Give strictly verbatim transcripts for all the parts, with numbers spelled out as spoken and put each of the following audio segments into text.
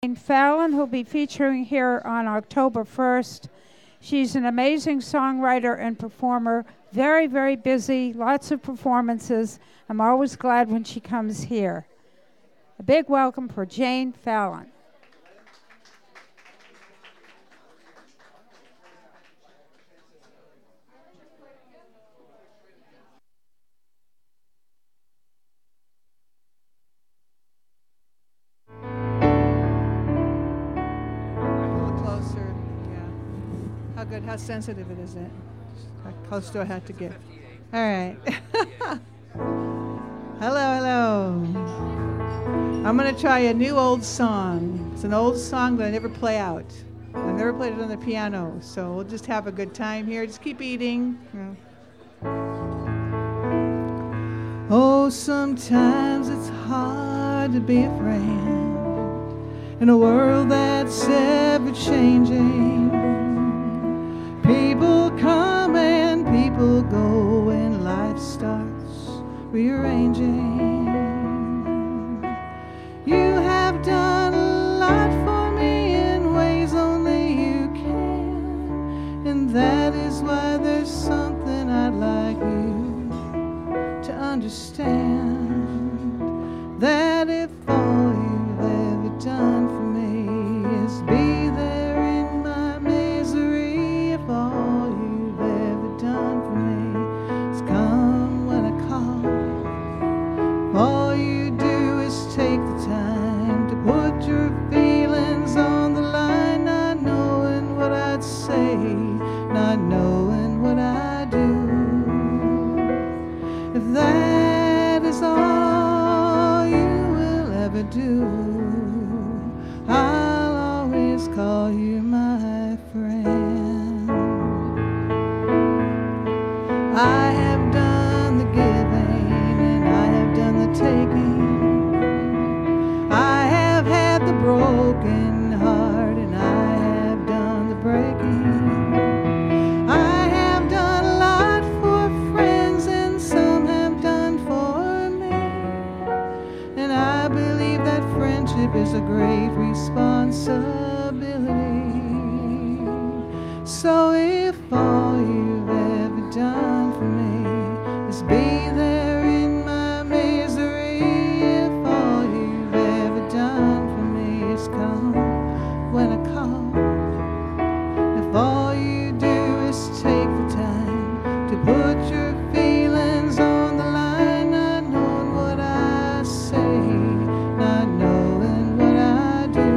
Jane Fallon, who'll be featuring here on October first. She's an amazing songwriter and performer, very, very busy, lots of performances. I'm always glad when she comes here. A big welcome for Jane Fallon. Good. How sensitive it is it? How close do I have to get? All right. Hello, hello. I'm going to try a new old song. It's an old song that I never play out. I never played it on the piano, so we'll just have a good time here. Just keep eating. Oh, sometimes it's hard to be a friend in a world that's ever changing. People come and people go and life starts rearranging. You have done a lot for me in ways only you can, and that is why there's something I'd like you to understand, that if all you've ever done for me is be there in my misery, if all you've ever done for me is come when I call, if all you do is take the time to put your feelings on the line, not knowing what I'd say, not knowing what I do, if that is all you will ever do, I'll always call you my friend. I have done the giving and I have done the taking. I have had the broken heart and I have done the breaking. I have done a lot for friends and some have done for me, and I believe that friendship is a great responsibility. So if all you've ever done for me is be there in my misery, if all you've ever done for me is come when I call, if all you do is take the time to put your feelings on the line, not knowing what I say, not knowing what I do,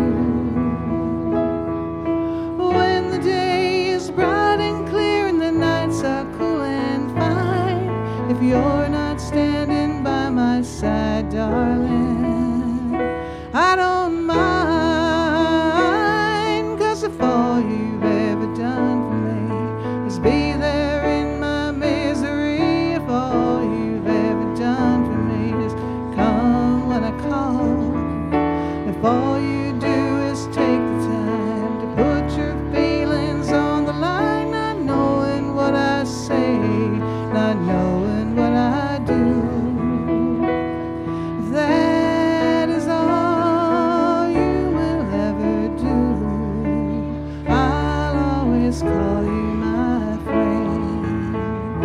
when the day is bright and clear and the nights are cool and fine, if you're not standing by my side, darling, I don't mind, 'cause if all you've ever done for me is be there in my misery, if all you've ever done for me is come when I call, if all you do is take the time to put your feelings on the line, not knowing what I say, not knowing what I do, if that is all you will ever do, I'll always call you my friend.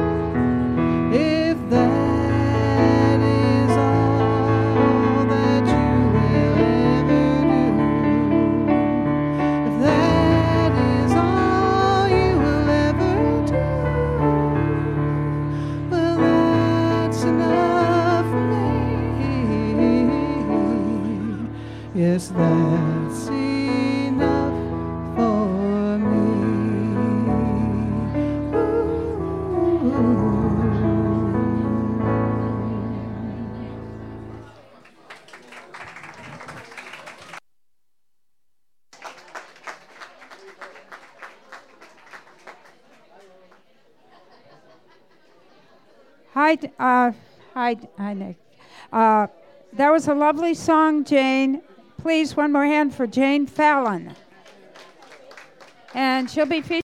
If that is all that you will ever do, if that is all you will ever do, well, that's enough for me. Yes, that's enough for me. Ooh. Hi, D- uh, hi, D- hi, Nick. Uh, that was a lovely song, Jane. Please, one more hand for Jane Fallon. And she'll be featured.